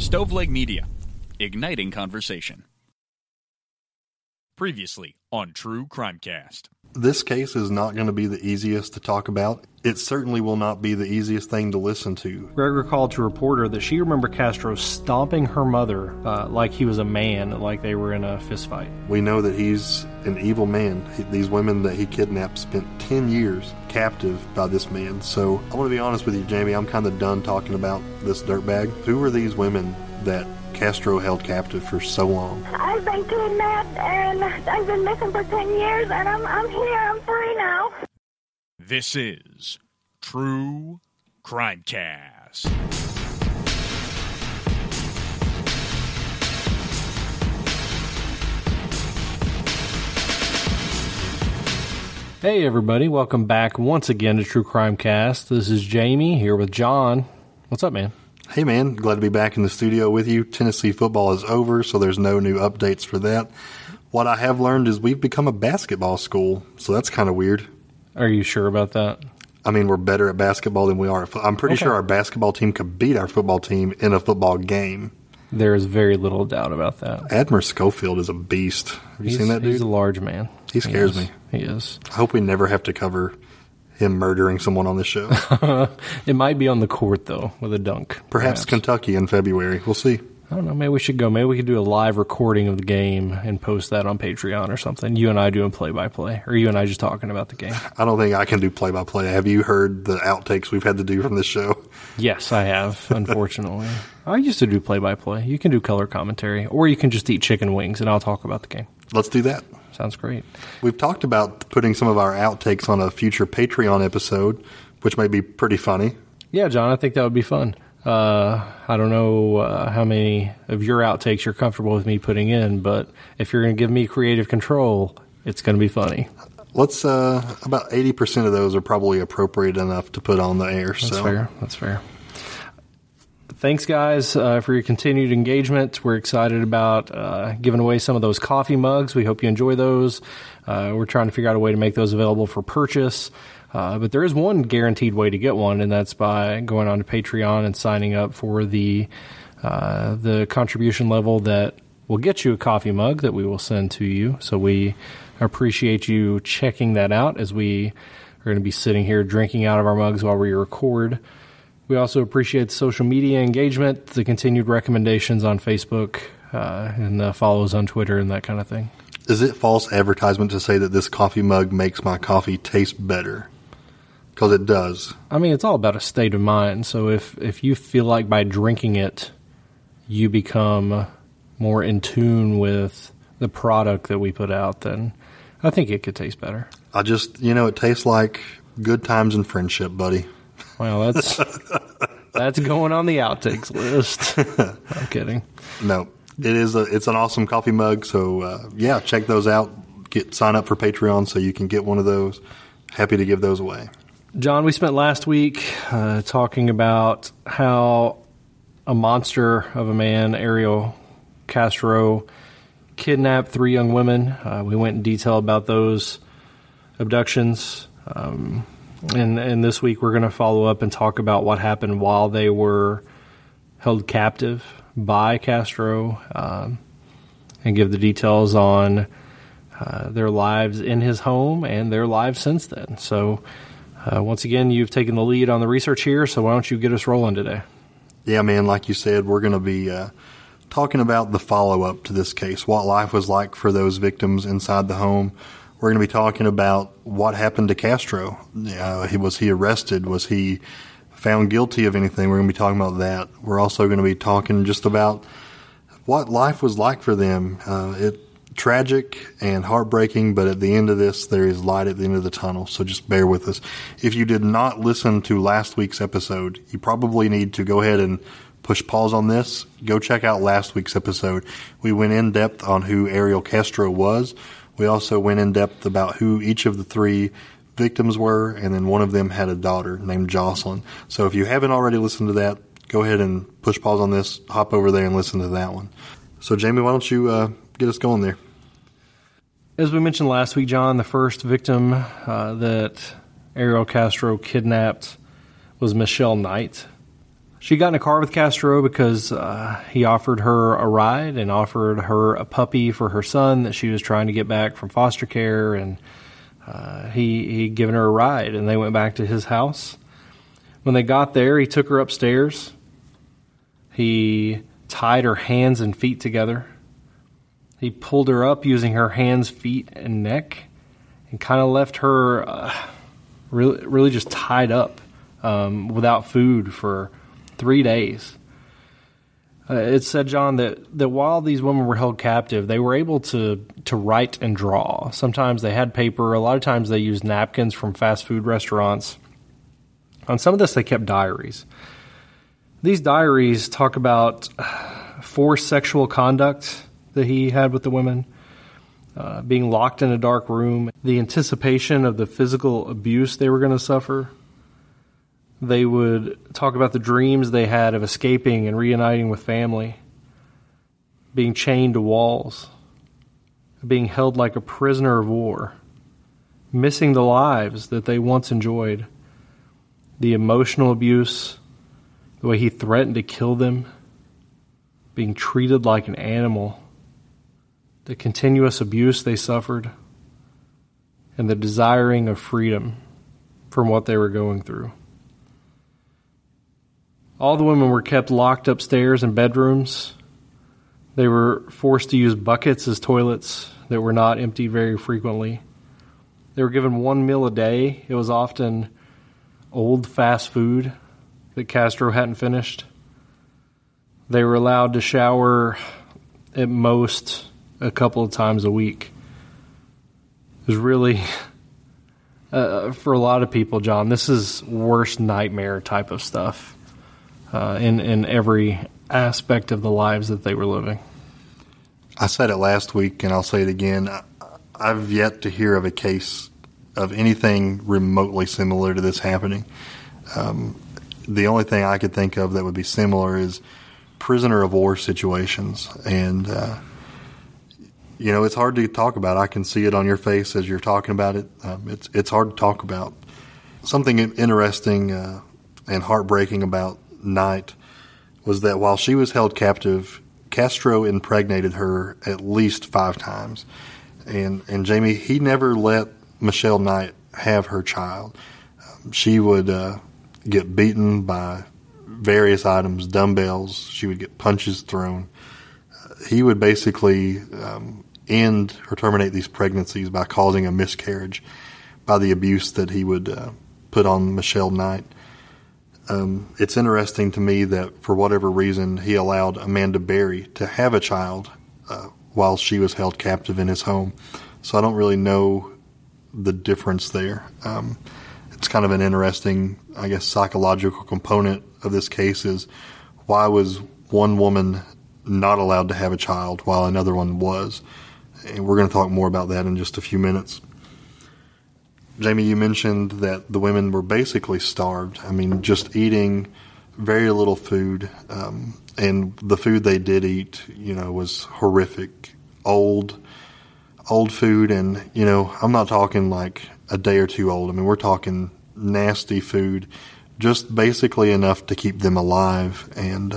Stoveleg Media, igniting conversation. Previously on True Crimecast. This case is not going to be the easiest to talk about. It certainly will not be the easiest thing to listen to. Greg recalled to a reporter that she remembered Castro stomping her mother like he was a man, like they were in a fist fight. We know that he's an evil man. These women that he kidnapped spent 10 years captive by this man. So I want to be honest with you, Jamie, I'm kind of done talking about this dirtbag. Who were these women that Castro held captive for so long? I've been kidnapped and I've been missing for 10 years and I'm here. I'm free now. This is True Crimecast. Hey everybody, welcome back once again to True Crimecast. This is Jamie here with John. What's up, man? Hey man, glad to be back in the studio with you. Tennessee football is over, so there's no new updates for that. What I have learned is we've become a basketball school, so that's kind of weird. Are you sure about that? I mean, we're better at basketball than we are. I'm pretty sure our basketball team could beat our football team in a football game. There is very little doubt about that. Admiral Schofield is a beast. Have you seen that dude? He's a large man. He scares me. He is. I hope we never have to cover him murdering someone on the show. It might be on the court, though, with a dunk. Perhaps Kentucky in February. We'll see. I don't know. Maybe we should go. Maybe we could do a live recording of the game and post that on Patreon or something. You and I doing play-by-play. Or you and I just talking about the game. I don't think I can do play-by-play. Have you heard the outtakes we've had to do from this show? Yes, I have, unfortunately. I used to do play-by-play. You can do color commentary. Or you can just eat chicken wings, and I'll talk about the game. Let's do that. Sounds great. We've talked about putting some of our outtakes on a future Patreon episode, which may be pretty funny. Yeah, John, I think that would be fun. I don't know how many of your outtakes you're comfortable with me putting in, but if you're going to give me creative control, it's going to be funny. Let's about 80% of those are probably appropriate enough to put on the air. That's fair. Thanks, guys, for your continued engagement. We're excited about giving away some of those coffee mugs. We hope you enjoy those. We're trying to figure out a way to make those available for purchase. But there is one guaranteed way to get one, and that's by going on to Patreon and signing up for the contribution level that will get you a coffee mug that we will send to you. So we appreciate you checking that out as we are going to be sitting here drinking out of our mugs while we record. We also appreciate the social media engagement, the continued recommendations on Facebook, and the follows on Twitter and that kind of thing. Is it false advertisement to say that this coffee mug makes my coffee taste better? Because it does. I mean, it's all about a state of mind. So if you feel like by drinking it, you become more in tune with the product that we put out, then I think it could taste better. It tastes like good times and friendship, buddy. Well, that's going on the outtakes list. I'm kidding. No, it's an awesome coffee mug. So check those out. Sign up for Patreon so you can get one of those. Happy to give those away. John, we spent last week talking about how a monster of a man, Ariel Castro, kidnapped 3 young women. We went in detail about those abductions. And this week we're going to follow up and talk about what happened while they were held captive by Castro and give the details on their lives in his home and their lives since then. So once again, you've taken the lead on the research here, so why don't you get us rolling today? Yeah, man, like you said, we're going to be talking about the follow-up to this case, what life was like for those victims inside the home. We're going to be talking about what happened to Castro. Was he arrested? Was he found guilty of anything? We're going to be talking about that. We're also going to be talking just about what life was like for them. Tragic and heartbreaking, but at the end of this, there is light at the end of the tunnel, so just bear with us. If you did not listen to last week's episode, you probably need to go ahead and push pause on this. Go check out last week's episode. We went in depth on who Ariel Castro was. We also went in depth about who each of the 3 victims were, and then one of them had a daughter named Jocelyn. So if you haven't already listened to that, go ahead and push pause on this, hop over there and listen to that one. So Jamie, why don't you get us going there? As we mentioned last week, John, the first victim that Ariel Castro kidnapped was Michelle Knight. She got in a car with Castro because he offered her a ride and offered her a puppy for her son that she was trying to get back from foster care, and he'd given her a ride, and they went back to his house. When they got there, he took her upstairs. He tied her hands and feet together. He pulled her up using her hands, feet, and neck, and kind of left her really just tied up without food for 3 days. It said, John, that while these women were held captive, they were able to write and draw. Sometimes they had paper. A lot of times they used napkins from fast food restaurants. On some of this, they kept diaries. These diaries talk about forced sexual conduct that he had with the women, being locked in a dark room, the anticipation of the physical abuse they were going to suffer. They would talk about the dreams they had of escaping and reuniting with family, being chained to walls, being held like a prisoner of war, missing the lives that they once enjoyed, the emotional abuse, the way he threatened to kill them, being treated like an animal, the continuous abuse they suffered, and the desiring of freedom from what they were going through. All the women were kept locked upstairs in bedrooms. They were forced to use buckets as toilets that were not emptied very frequently. They were given one meal a day. It was often old fast food that Castro hadn't finished. They were allowed to shower at most a couple of times a week. It was really, for a lot of people, John, this is worst nightmare type of stuff. In every aspect of the lives that they were living. I said it last week, and I'll say it again. I've yet to hear of a case of anything remotely similar to this happening. The only thing I could think of that would be similar is prisoner of war situations. And, it's hard to talk about. I can see it on your face as you're talking about it. It's hard to talk about. Something interesting and heartbreaking about Knight was that while she was held captive, Castro impregnated her at least 5 times. And Jamie, he never let Michelle Knight have her child. She would get beaten by various items, dumbbells. She would get punches thrown. He would basically end or terminate these pregnancies by causing a miscarriage by the abuse that he would put on Michelle Knight. It's interesting to me that for whatever reason he allowed Amanda Berry to have a child while she was held captive in his home. So I don't really know the difference there. It's kind of an interesting, I guess, psychological component of this case is why was one woman not allowed to have a child while another one was? And we're going to talk more about that in just a few minutes. Jamie, you mentioned that the women were basically starved. I mean, just eating very little food. And the food they did eat, was horrific. Old food. And, I'm not talking like a day or two old. I mean, we're talking nasty food, just basically enough to keep them alive. And,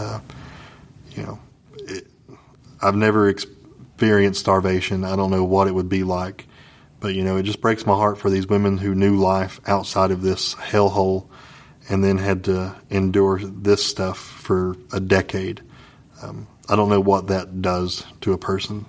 I've never experienced starvation. I don't know what it would be like. But, it just breaks my heart for these women who knew life outside of this hellhole and then had to endure this stuff for a decade. I don't know what that does to a person.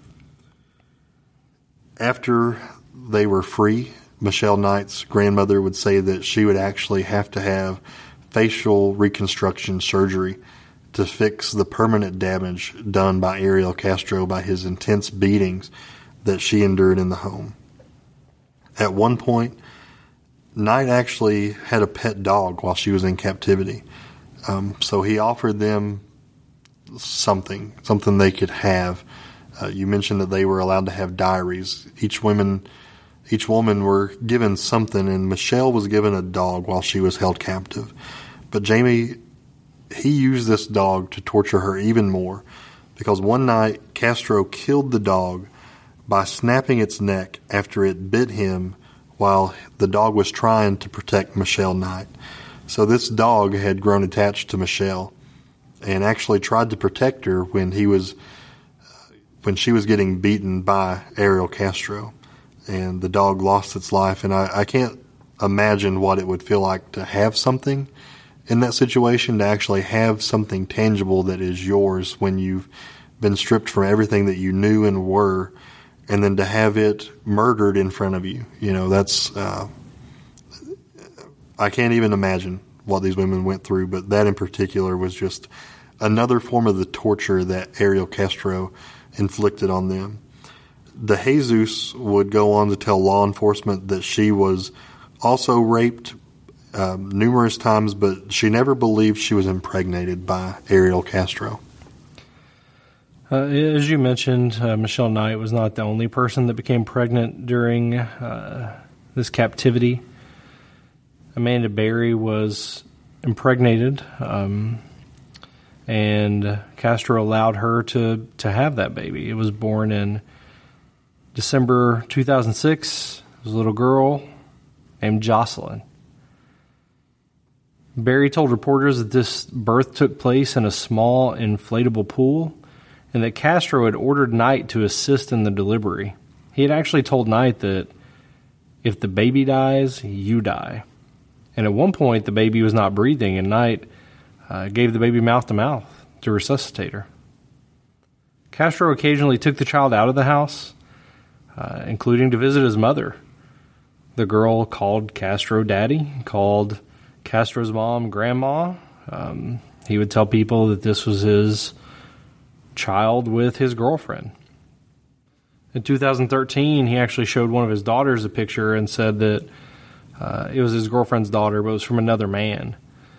After they were free, Michelle Knight's grandmother would say that she would actually have to have facial reconstruction surgery to fix the permanent damage done by Ariel Castro by his intense beatings that she endured in the home. At one point, Knight actually had a pet dog while she was in captivity. So he offered them something they could have. You mentioned that they were allowed to have diaries. Each woman were given something, and Michelle was given a dog while she was held captive. But Jamie, he used this dog to torture her even more, because one night Castro killed the dog by snapping its neck after it bit him while the dog was trying to protect Michelle Knight. So this dog had grown attached to Michelle and actually tried to protect her when she was getting beaten by Ariel Castro, and the dog lost its life. And I can't imagine what it would feel like to have something in that situation, to actually have something tangible that is yours when you've been stripped from everything that you knew and were, and then to have it murdered in front of you. That's I can't even imagine what these women went through, but that in particular was just another form of the torture that Ariel Castro inflicted on them. De Jesus would go on to tell law enforcement that she was also raped numerous times, but she never believed she was impregnated by Ariel Castro. As you mentioned, Michelle Knight was not the only person that became pregnant during this captivity. Amanda Berry was impregnated, and Castro allowed her to have that baby. It was born in December 2006. It was a little girl named Jocelyn. Berry told reporters that this birth took place in a small inflatable pool, and that Castro had ordered Knight to assist in the delivery. He had actually told Knight that if the baby dies, you die. And at one point, the baby was not breathing, and Knight gave the baby mouth-to-mouth to resuscitate her. Castro occasionally took the child out of the house, including to visit his mother. The girl called Castro daddy, called Castro's mom grandma. He would tell people that this was his child with his girlfriend. In 2013, he actually showed one of his daughters a picture and said that it was his girlfriend's daughter, but it was from another man.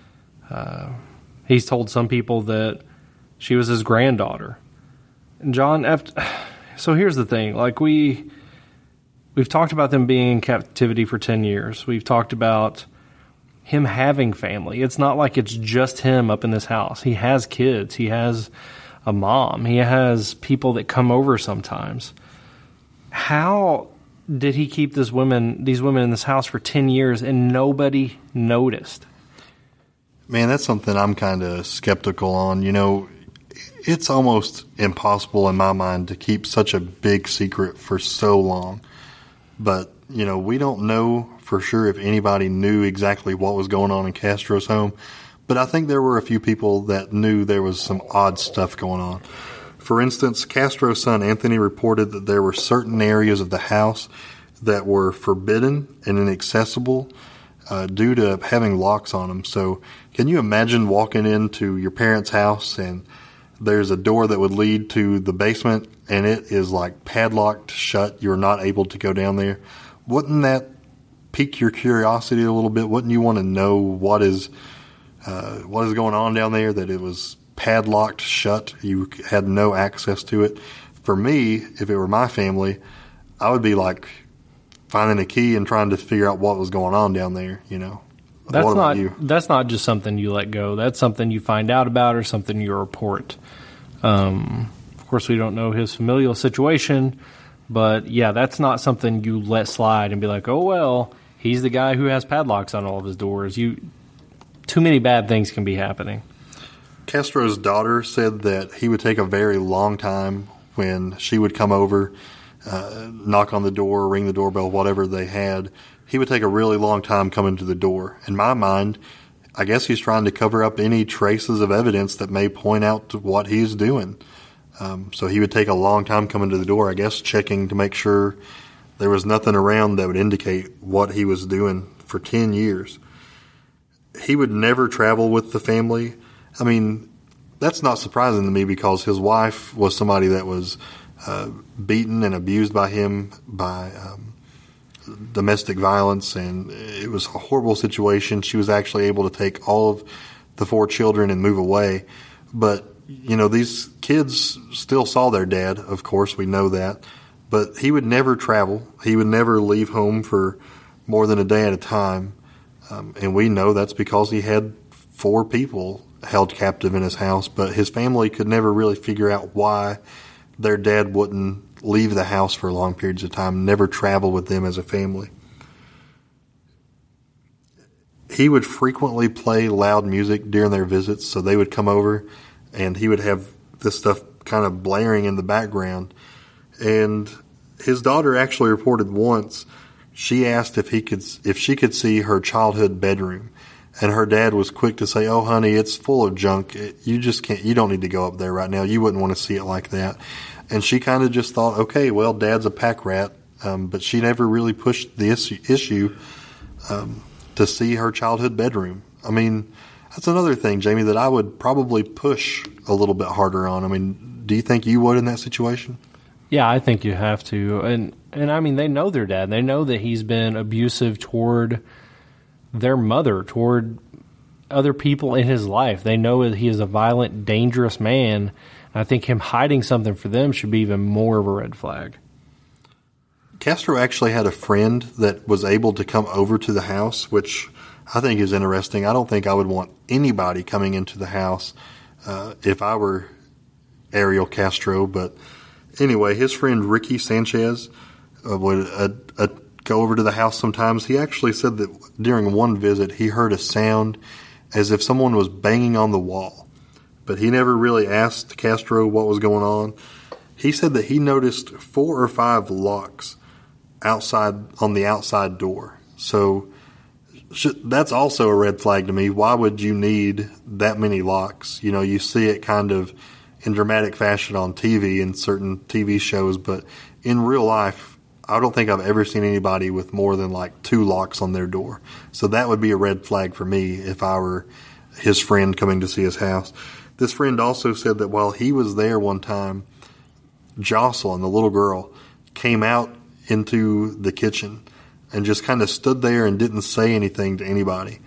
He's told some people that she was his granddaughter. And John, so here's the thing. Like we've talked about them being in captivity for 10 years. We've talked about him having family. It's not like it's just him up in this house. He has kids. He has a mom. He has people that come over sometimes. How did he keep these women in this house for 10 years and nobody noticed? Man, that's something I'm kind of skeptical on. It's almost impossible in my mind to keep such a big secret for so long. But, we don't know for sure if anybody knew exactly what was going on in Castro's home. But I think there were a few people that knew there was some odd stuff going on. For instance, Castro's son Anthony reported that there were certain areas of the house that were forbidden and inaccessible due to having locks on them. So can you imagine walking into your parents' house and there's a door that would lead to the basement and it is like padlocked shut? You're not able to go down there. Wouldn't that pique your curiosity a little bit? Wouldn't you want to know what is going on down there, that it was padlocked shut? You had no access to it. For me, if it were my family, I would be like finding a key and trying to figure out what was going on down there, That's not just something you let go. That's something you find out about or something you report. Of course, we don't know his familial situation, but yeah, that's not something you let slide and be like, oh, well, he's the guy who has padlocks on all of his doors. Too many bad things can be happening. Castro's daughter said that he would take a very long time when she would come over, knock on the door, ring the doorbell, whatever they had. He would take a really long time coming to the door. In my mind, I guess he's trying to cover up any traces of evidence that may point out to what he's doing. So he would take a long time coming to the door, I guess, checking to make sure there was nothing around that would indicate what he was doing for 10 years. He would never travel with the family. I mean, that's not surprising to me because his wife was somebody that was beaten and abused by him by domestic violence, and it was a horrible situation. She was actually able to take all of the 4 children and move away. But, these kids still saw their dad, of course, we know that. But he would never travel. He would never leave home for more than a day at a time. And we know that's because he had 4 people held captive in his house, but his family could never really figure out why their dad wouldn't leave the house for long periods of time, never travel with them as a family. he would frequently play loud music during their visits. So they would come over and he would have this stuff kind of blaring in the background. And his daughter actually reported once, she asked if she could see her childhood bedroom. And her dad was quick to say, "Oh, honey, it's full of junk. You just can't, you don't need to go up there right now. You wouldn't want to see it like that." And she kind of just thought, okay, well, Dad's a pack rat. But she never really pushed the issue to see her childhood bedroom. I mean, that's another thing, Jamie, that I would probably push a little bit harder on. I mean, do you think you would in that situation? Yeah, I think you have to. And I mean, they know their dad. They know that he's been abusive toward their mother, toward other people in his life. They know that he is a violent, dangerous man. And I think him hiding something for them should be even more of a red flag. Castro actually had a friend that was able to come over to the house, which I think is interesting. I don't think I would want anybody coming into the house if I were Ariel Castro. But anyway, his friend Ricky Sanchez would go over to the house sometimes. He actually said that during one visit he heard a sound as if someone was banging on the wall. But he never really asked Castro what was going on. He said that he noticed 4 or 5 locks outside on the outside door. So that's also a red flag to me. Why would you need that many locks? You know, you see it kind of in dramatic fashion on TV in certain TV shows, but in real life, I don't think I've ever seen anybody with more than like 2 locks on their door. So that would be a red flag for me if I were his friend coming to see his house. This friend also said that while he was there one time, Jocelyn, the little girl, came out into the kitchen and just kind of stood there and didn't say anything to anybody.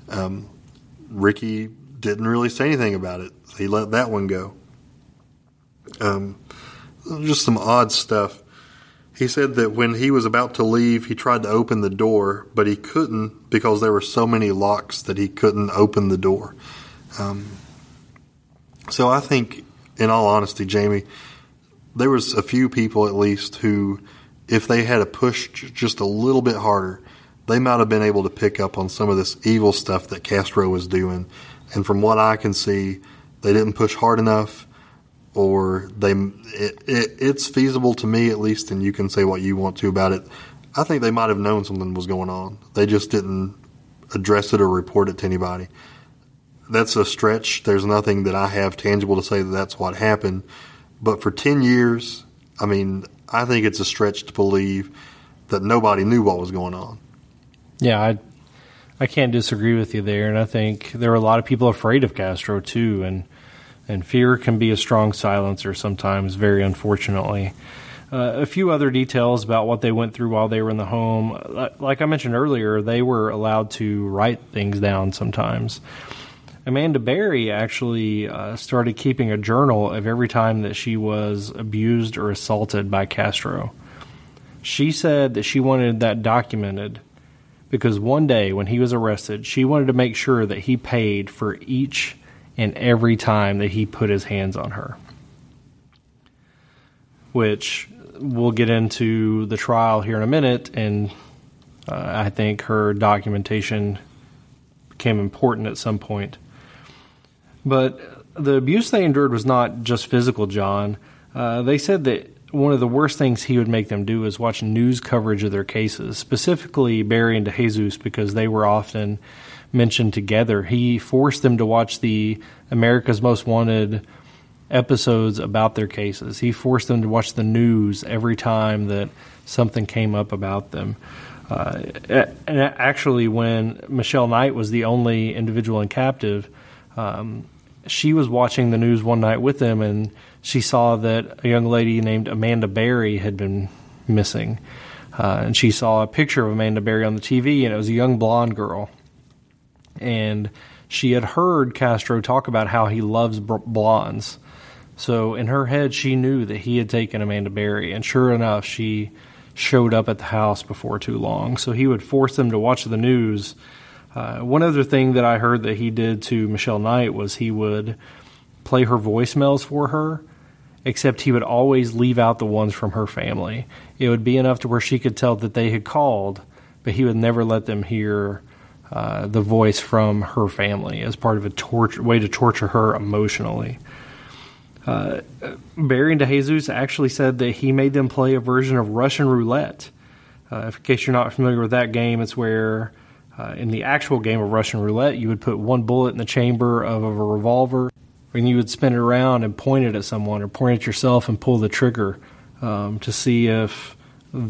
Ricky didn't really say anything about it. He let that one go. Just some odd stuff. He said that when he was about to leave, he tried to open the door, but he couldn't because there were so many locks that he couldn't open the door. So I think, in all honesty, Jamie, there was a few people at least who, if they had pushed just a little bit harder, they might have been able to pick up on some of this evil stuff that Castro was doing. And from what I can see, they didn't push hard enough, or it's feasible to me at least, and you can say what you want to about it. I think they might have known something was going on. They just didn't address it or report it to anybody. That's a stretch. There's nothing that I have tangible to say that that's what happened. But for 10 years, I mean, I think it's a stretch to believe that nobody knew what was going on. Yeah, I can't disagree with you there, and I think there were a lot of people afraid of Castro too, and fear can be a strong silencer sometimes, very unfortunately. A few other details about what they went through while they were in the home. Like I mentioned earlier, they were allowed to write things down sometimes. Amanda Berry actually started keeping a journal of every time that she was abused or assaulted by Castro. She said that she wanted that documented because one day when he was arrested, she wanted to make sure that he paid for each and every time that he put his hands on her. Which we'll get into the trial here in a minute, and I think her documentation became important at some point. But the abuse they endured was not just physical, John. They said that one of the worst things he would make them do is watch news coverage of their cases, specifically Barry and DeJesus, because they were often mentioned together. He forced them to watch the America's Most Wanted episodes about their cases. He forced them to watch the news every time that something came up about them. And actually, when Michelle Knight was the only individual in captive, she was watching the news one night with them, and she saw that a young lady named Amanda Berry had been missing. And she saw a picture of Amanda Berry on the TV, and it was a young blonde girl. And she had heard Castro talk about how he loves blondes. So in her head, she knew that he had taken Amanda Berry, and sure enough, she showed up at the house before too long. So he would force them to watch the news. One other thing that I heard that he did to Michelle Knight was he would play her voicemails for her, except he would always leave out the ones from her family. It would be enough to where she could tell that they had called, but he would never let them hear the voice from her family as part of a way to torture her emotionally. Barry and DeJesus actually said that he made them play a version of Russian roulette. In case you're not familiar with that game, it's where in the actual game of Russian roulette, you would put one bullet in the chamber of a revolver, and you would spin it around and point it at someone or point at yourself and pull the trigger to see if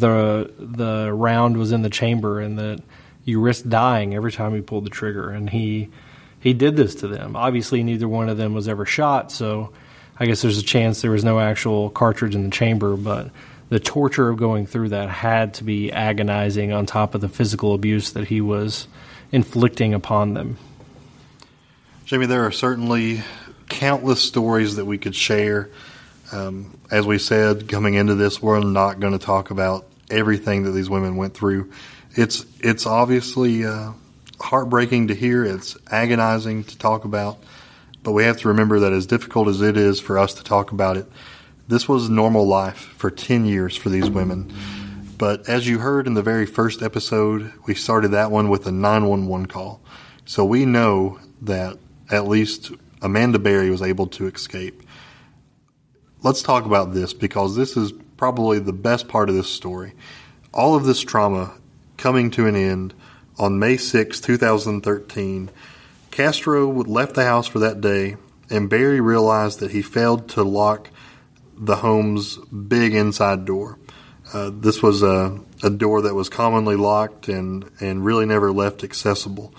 the round was in the chamber, and that you risked dying every time you pulled the trigger. And he did this to them. Obviously, neither one of them was ever shot, so I guess there's a chance there was no actual cartridge in the chamber, but the torture of going through that had to be agonizing on top of the physical abuse that he was inflicting upon them. Jamie, there are certainly countless stories that we could share. As we said, coming into this, we're not going to talk about everything that these women went through. It's obviously heartbreaking to hear. It's agonizing to talk about. But we have to remember that as difficult as it is for us to talk about it, this was normal life for 10 years for these women. But as you heard in the very first episode, we started that one with a 911 call. So we know that at least Amanda Berry was able to escape. Let's talk about this, because this is probably the best part of this story. All of this trauma coming to an end on May 6, 2013. Castro left the house for that day, and Barry realized that he failed to lock the home's big inside door. This was a door that was commonly locked and really never left accessible.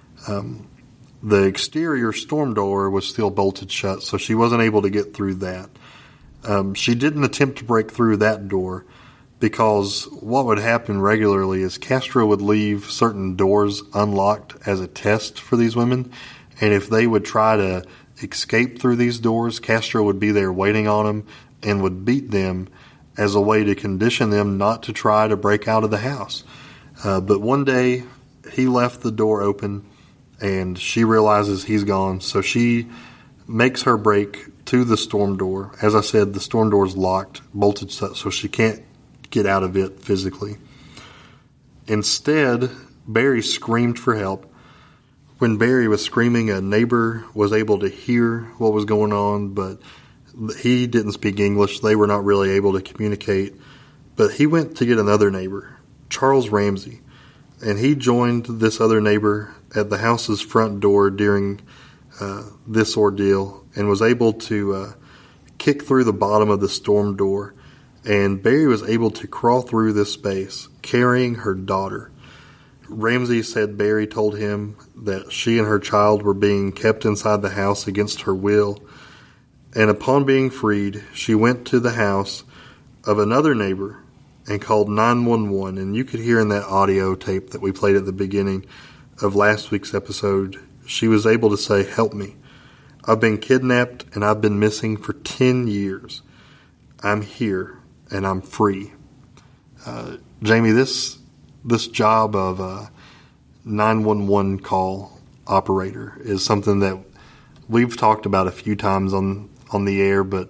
The exterior storm door was still bolted shut, so she wasn't able to get through that. She didn't attempt to break through that door, because what would happen regularly is Castro would leave certain doors unlocked as a test for these women, and if they would try to escape through these doors, Castro would be there waiting on them and would beat them as a way to condition them not to try to break out of the house. But one day, he left the door open, and she realizes he's gone, so she makes her break to the storm door. As I said, the storm door is locked, bolted shut, so she can't get out of it physically. Instead, Barry screamed for help. When Barry was screaming, a neighbor was able to hear what was going on, but he didn't speak English. They were not really able to communicate. But he went to get another neighbor, Charles Ramsey, and he joined this other neighbor at the house's front door during this ordeal and was able to kick through the bottom of the storm door. And Barry was able to crawl through this space, carrying her daughter. Ramsey said Barry told him that she and her child were being kept inside the house against her will. And upon being freed, she went to the house of another neighbor and called 911. And you could hear in that audio tape that we played at the beginning of last week's episode, she was able to say, "Help me. I've been kidnapped and I've been missing for 10 years. I'm here and I'm free." Jamie, this job of a 911 call operator is something that we've talked about a few times on the air, but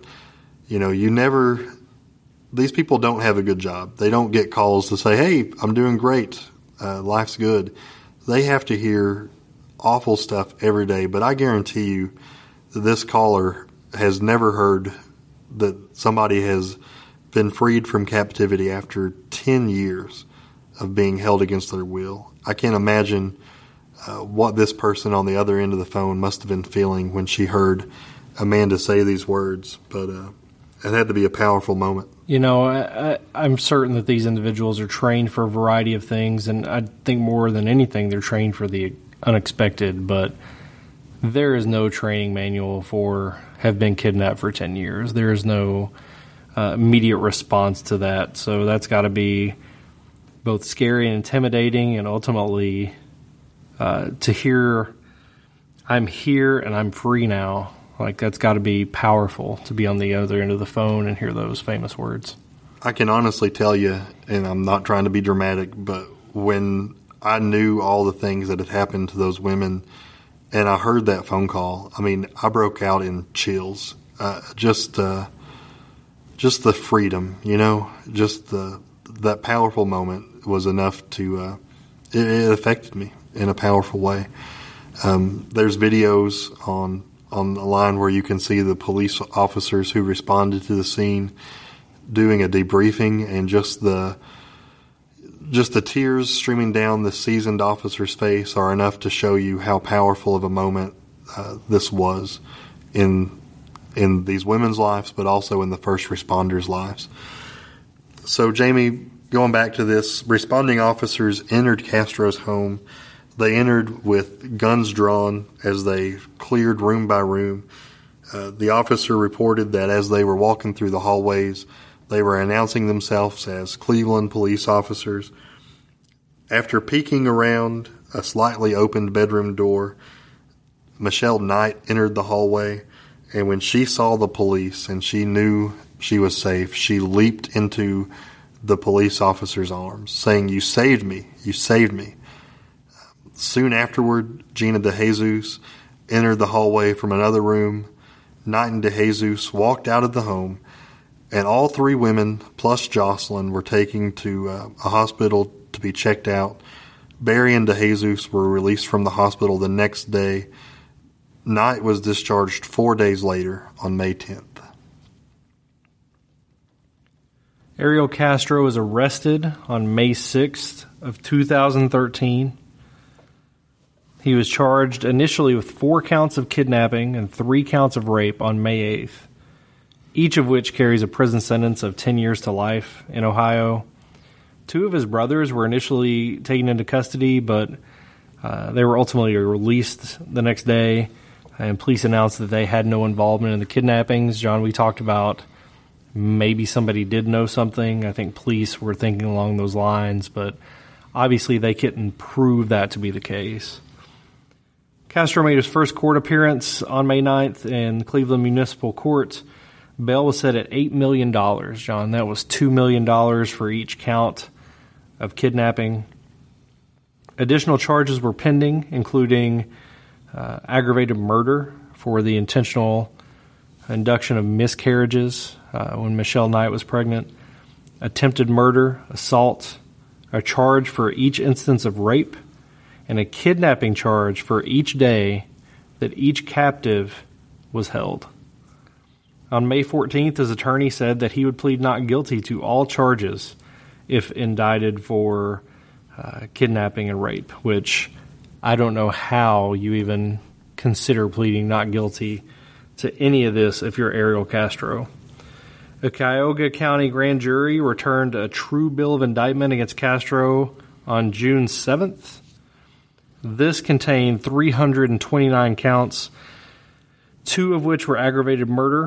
these people don't have a good job. They don't get calls to say, "Hey, I'm doing great. Life's good." They have to hear awful stuff every day, but I guarantee you that this caller has never heard that somebody has been freed from captivity after 10 years of being held against their will. I can't imagine what this person on the other end of the phone must have been feeling when she heard Amanda say these words, but it had to be a powerful moment. I'm certain that these individuals are trained for a variety of things, and I think more than anything they're trained for the unexpected, but there is no training manual for have been kidnapped for 10 years. There is no immediate response to that, so that's got to be both scary and intimidating, and ultimately to hear, "I'm here and I'm free now," like that's got to be powerful to be on the other end of the phone and hear those famous words. I can honestly tell you, and I'm not trying to be dramatic, but when I knew all the things that had happened to those women and I heard that phone call, I mean, I broke out in chills. Just the freedom, just that powerful moment was enough to, it affected me. in a powerful way. There's videos on the line where you can see the police officers who responded to the scene doing a debriefing, and just the tears streaming down the seasoned officer's face are enough to show you how powerful of a moment this was in these women's lives, but also in the first responders' lives. So, Jamie, going back to this, responding officers entered Castro's home. They entered with guns drawn as they cleared room by room. The officer reported that as they were walking through the hallways, they were announcing themselves as Cleveland police officers. After peeking around a slightly opened bedroom door, Michelle Knight entered the hallway, and when she saw the police and she knew she was safe, she leaped into the police officer's arms, saying, "You saved me, you saved me." Soon afterward, Gina DeJesus entered the hallway from another room. Knight and DeJesus walked out of the home, and all three women, plus Jocelyn, were taken to a hospital to be checked out. Barry and DeJesus were released from the hospital the next day. Knight was discharged 4 days later on May 10th. Ariel Castro was arrested on May 6th of 2013. He was charged initially with 4 counts of kidnapping and 3 counts of rape on May 8th, each of which carries a prison sentence of 10 years to life in Ohio. 2 of his brothers were initially taken into custody, but they were ultimately released the next day, and police announced that they had no involvement in the kidnappings. John, we talked about maybe somebody did know something. I think police were thinking along those lines, but obviously they couldn't prove that to be the case. Castro made his first court appearance on May 9th in Cleveland Municipal Court. Bail was set at $8 million, John. That was $2 million for each count of kidnapping. Additional charges were pending, including aggravated murder for the intentional induction of miscarriages when Michelle Knight was pregnant, attempted murder, assault, a charge for each instance of rape, and a kidnapping charge for each day that each captive was held. On May 14th, his attorney said that he would plead not guilty to all charges if indicted for kidnapping and rape, which I don't know how you even consider pleading not guilty to any of this if you're Ariel Castro. A Cuyahoga County grand jury returned a true bill of indictment against Castro on June 7th. This contained 329 counts, 2 of which were aggravated murder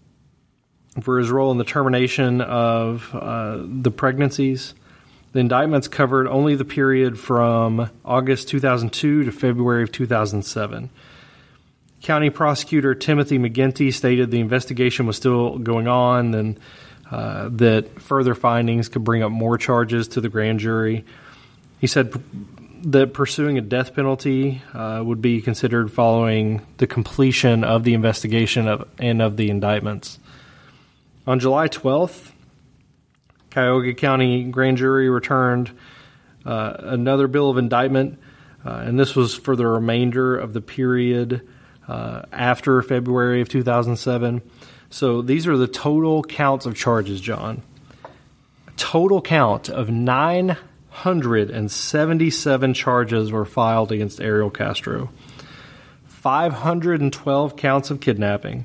for his role in the termination of the pregnancies. The indictments covered only the period from August 2002 to February of 2007. County Prosecutor Timothy McGinty stated the investigation was still going on and that further findings could bring up more charges to the grand jury. He said that pursuing a death penalty would be considered following the completion of the investigation of the indictments. On July 12th, Cuyahoga County grand jury returned another bill of indictment, and this was for the remainder of the period after February of 2007. So these are the total counts of charges, John. A total count of 977 charges were filed against Ariel Castro. 512 counts of kidnapping,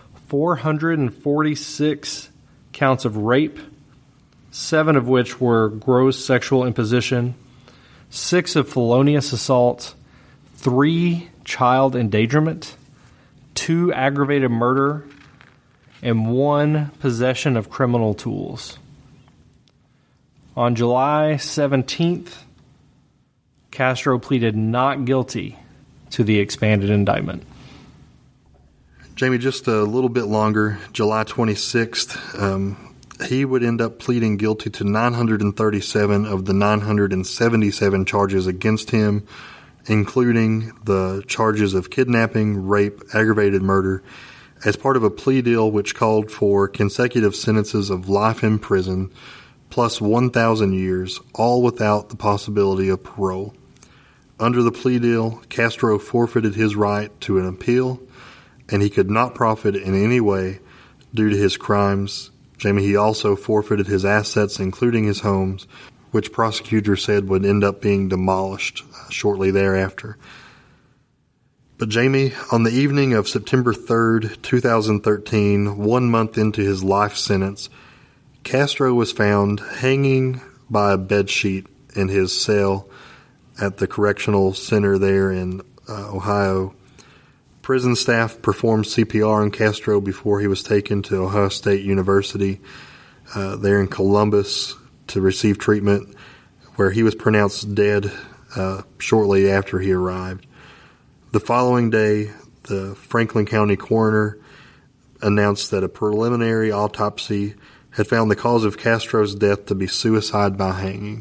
446 counts of rape, 7 of which were gross sexual imposition, 6 of felonious assault, 3 child endangerment, 2 aggravated murder, and 1 possession of criminal tools. On July 17th, Castro pleaded not guilty to the expanded indictment. Jamie, just a little bit longer, July 26th, he would end up pleading guilty to 937 of the 977 charges against him, including the charges of kidnapping, rape, aggravated murder, as part of a plea deal which called for consecutive sentences of life in prison plus 1,000 years, all without the possibility of parole. Under the plea deal, Castro forfeited his right to an appeal, and he could not profit in any way due to his crimes. Jamie, he also forfeited his assets, including his homes, which prosecutors said would end up being demolished shortly thereafter. But Jamie, on the evening of September 3rd, 2013, 1 month into his life sentence, Castro was found hanging by a bedsheet in his cell at the correctional center there in Ohio. Prison staff performed CPR on Castro before he was taken to Ohio State University there in Columbus to receive treatment, where he was pronounced dead shortly after he arrived. The following day, the Franklin County coroner announced that a preliminary autopsy had found the cause of Castro's death to be suicide by hanging.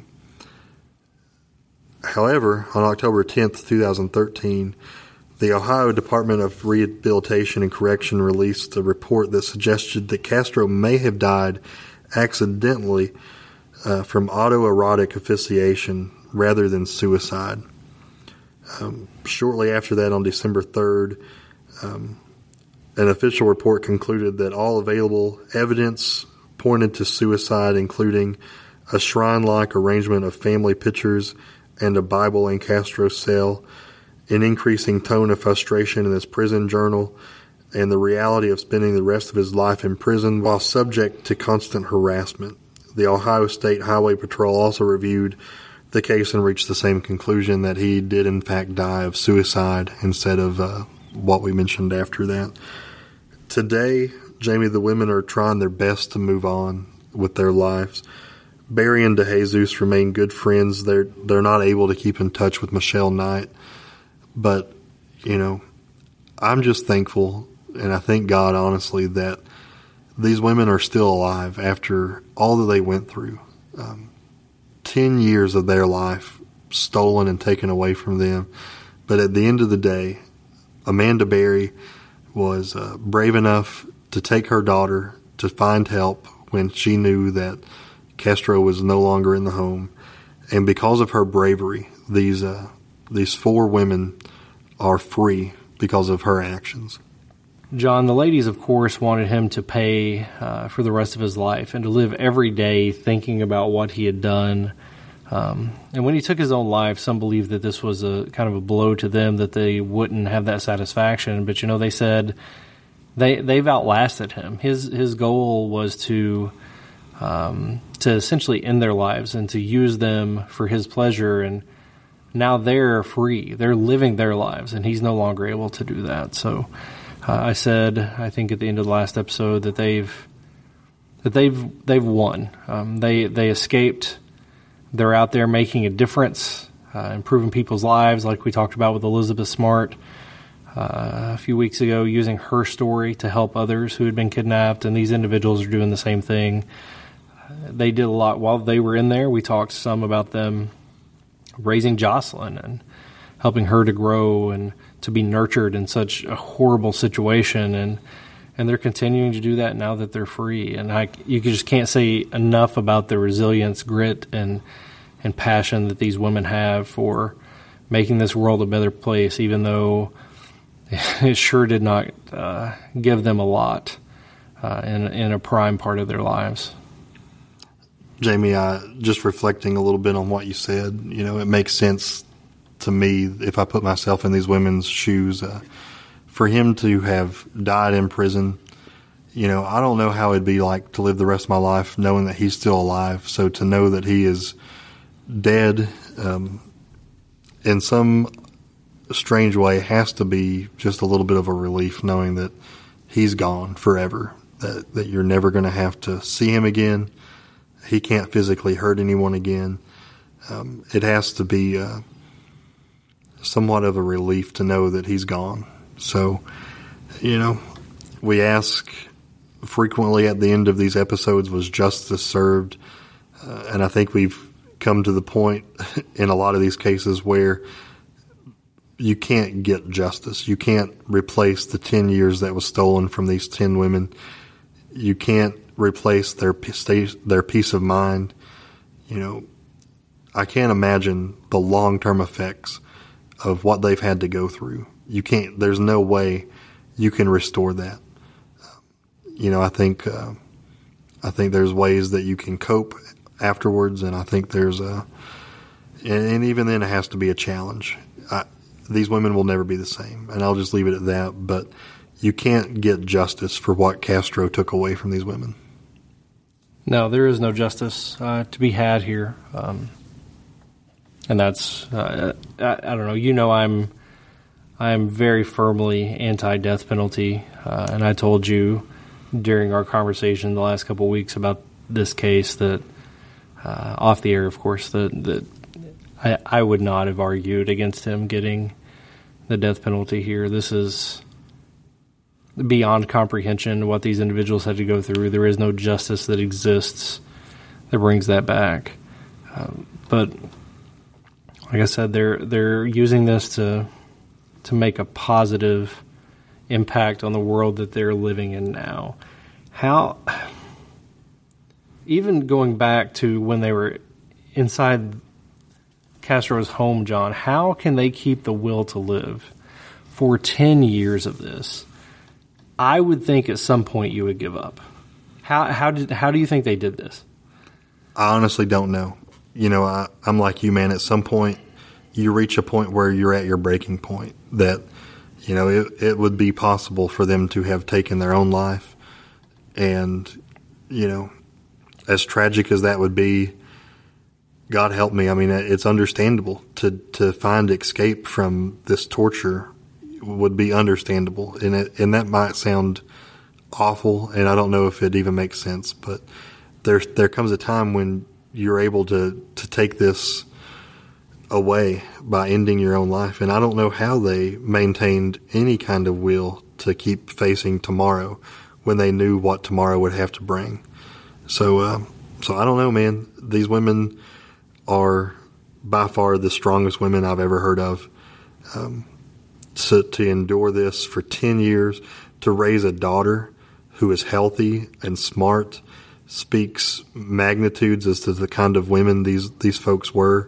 However, on October 10th, 2013, the Ohio Department of Rehabilitation and Correction released a report that suggested that Castro may have died accidentally from autoerotic asphyxiation rather than suicide. Shortly after that, on December 3rd, an official report concluded that all available evidence pointed to suicide, including a shrine-like arrangement of family pictures and a Bible in Castro's cell, an increasing tone of frustration in his prison journal, and the reality of spending the rest of his life in prison while subject to constant harassment. The Ohio State Highway Patrol also reviewed the case and reached the same conclusion, that he did in fact die of suicide instead of what we mentioned after that. Today, Jamie, the women are trying their best to move on with their lives. Barry and DeJesus remain good friends. They're not able to keep in touch with Michelle Knight. But, you know, I'm just thankful, and I thank God, honestly, that these women are still alive after all that they went through. 10 years of their life stolen and taken away from them. But at the end of the day, Amanda Berry was brave enough to take her daughter to find help when she knew that Castro was no longer in the home. And because of her bravery, these 4 women are free because of her actions. John, the ladies, of course, wanted him to pay for the rest of his life and to live every day thinking about what he had done. And when he took his own life, some believed that this was a kind of a blow to them, that they wouldn't have that satisfaction. But, you know, they said they've outlasted him. His goal was to essentially end their lives and to use them for his pleasure, and now they're free. They're living their lives, and he's no longer able to do that. So I said, I think at the end of the last episode, that they've won. They escaped. They're out there making a difference, improving people's lives, like we talked about with Elizabeth Smart a few weeks ago, using her story to help others who had been kidnapped, and these individuals are doing the same thing. They did a lot while they were in there. We talked some about them raising Jocelyn and helping her to grow and to be nurtured in such a horrible situation, and they're continuing to do that now that they're free. And you just can't say enough about the resilience, grit, and passion that these women have for making this world a better place, even though it sure did not give them a lot in a prime part of their lives. Jamie, just reflecting a little bit on what you said, you know, it makes sense to me if I put myself in these women's shoes. For him to have died in prison, you know, I don't know how it'd be like to live the rest of my life knowing that he's still alive. So to know that he is dead in some strange way has to be just a little bit of a relief, knowing that he's gone forever, that you're never going to have to see him again. He can't physically hurt anyone again. It has to be somewhat of a relief to know that he's gone. So, you know, we ask frequently at the end of these episodes, was justice served? And I think we've come to the point in a lot of these cases where you can't get justice. You can't replace the 10 years that was stolen from these 10 women. You can't replace their peace of mind. You know, I can't imagine the long-term effects of what they've had to go through. You can't. There's no way you can restore that. I think there's ways that you can cope afterwards, and I think there's and even then it has to be a challenge. These women will never be the same, and I'll just leave it at that. But you can't get justice for what Castro took away from these women. No, there is no justice to be had here, and that's I don't know. I'm very firmly anti-death penalty, and I told you during our conversation the last couple of weeks about this case that off the air, of course, that I would not have argued against him getting the death penalty here. This is beyond comprehension what these individuals had to go through. There is no justice that exists that brings that back. But like I said, they're using this to make a positive impact on the world that they're living in now. How, even going back to when they were inside Castro's home, John, how can they keep the will to live for 10 years of this? I would think at some point you would give up. How do you think they did this? I honestly don't know. I'm like you, man. At some point, you reach a point where you're at your breaking point that, it would be possible for them to have taken their own life. And, as tragic as that would be, God help me. I mean, it's understandable to find escape from this torture would be understandable. And that might sound awful, and I don't know if it even makes sense, but there comes a time when you're able to take this away by ending your own life. And I don't know how they maintained any kind of will to keep facing tomorrow when they knew what tomorrow would have to bring. So I don't know, man. These women are by far the strongest women I've ever heard of. So to endure this for 10 years, to raise a daughter who is healthy and smart, speaks magnitudes as to the kind of women these folks were.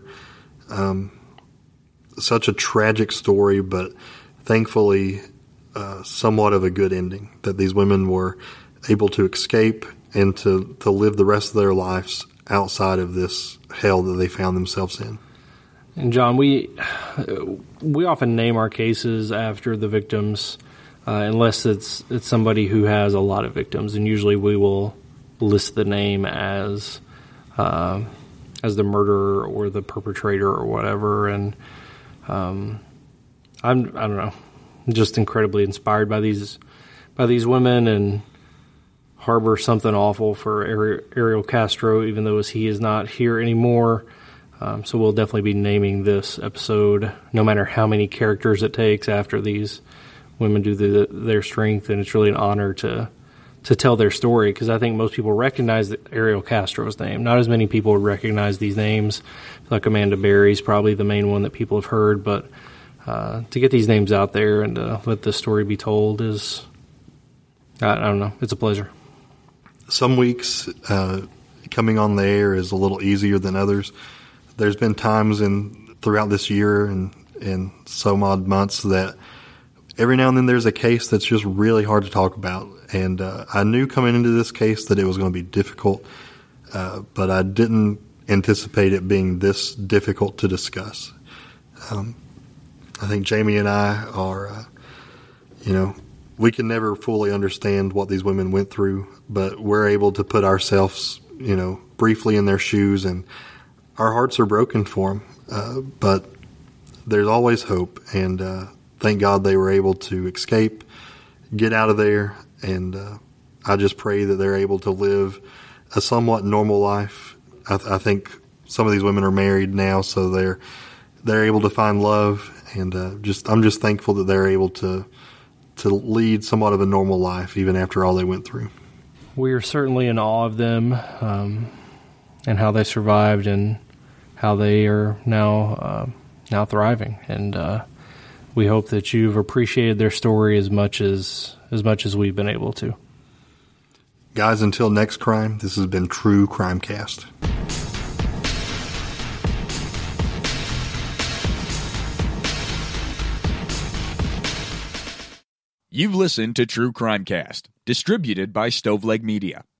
Such a tragic story, but thankfully somewhat of a good ending, that these women were able to escape and to live the rest of their lives outside of this hell that they found themselves in. And John, we often name our cases after the victims, unless it's somebody who has a lot of victims, and usually we will list the name as the murderer or the perpetrator or whatever. And I don't know, just incredibly inspired by these women, and harbor something awful for Ariel Castro, even though he is not here anymore. So we'll definitely be naming this episode, no matter how many characters it takes after these women do their strength. And it's really an honor to tell their story, because I think most people recognize Ariel Castro's name. Not as many people recognize these names. Like Amanda Berry's probably the main one that people have heard, but to get these names out there and to let this story be told is, I don't know, it's a pleasure. Some weeks coming on the air is a little easier than others. There's been times throughout this year and some odd months that every now and then there's a case that's just really hard to talk about. And I knew coming into this case that it was going to be difficult, but I didn't anticipate it being this difficult to discuss. I think Jamie and I are, we can never fully understand what these women went through, but we're able to put ourselves, briefly in their shoes, and our hearts are broken for them. But there's always hope, and thank God they were able to escape, get out of there, and I just pray that they're able to live a somewhat normal life. I think some of these women are married now, so they're able to find love, and I'm just thankful that they're able to lead somewhat of a normal life even after all they went through. We are certainly in awe of them, and how they survived, and how they are now thriving. And we hope that you've appreciated their story as much as we've been able to. Guys, until next crime, this has been True Crimecast. You've listened to True Crime Cast, distributed by Stoveleg Media.